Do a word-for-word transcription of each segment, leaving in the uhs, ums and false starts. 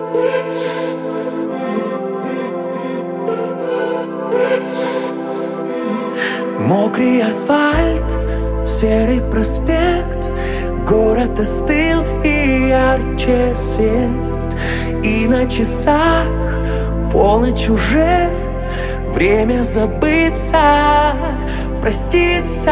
Мокрый асфальт, серый проспект, город остыл и ярче свет. И на часах полночь уже, время забыться, проститься.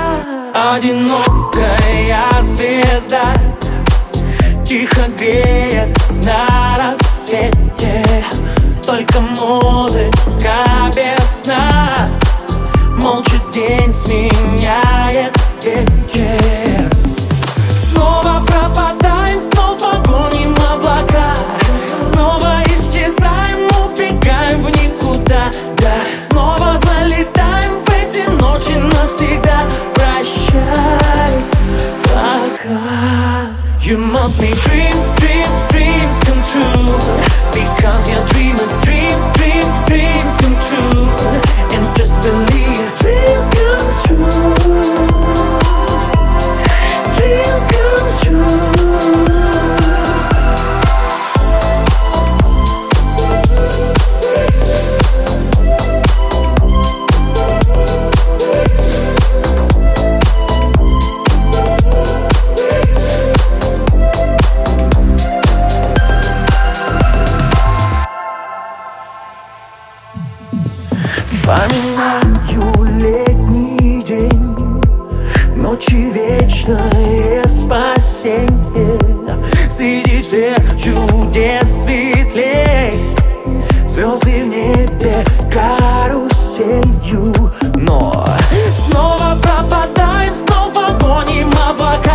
Одинокая звезда тихо греет на рассвете. Только музыка без сна, молча день сменяет вечер. Снова пропадаем, снова гоним облака, снова исчезаем, убегаем в никуда. Да, снова залетаем в эти ночи навсегда. Прощай, пока. You must be dream, dream, dreams come true. Because your dream a dream, dream, dreams come true. And just believe dreams come true. Dreams come true. Вспоминаю летний день, ночи вечное спасенье. Среди всех чудес светлей звезды в небе каруселью. Но снова пропадаем, снова гоним облака,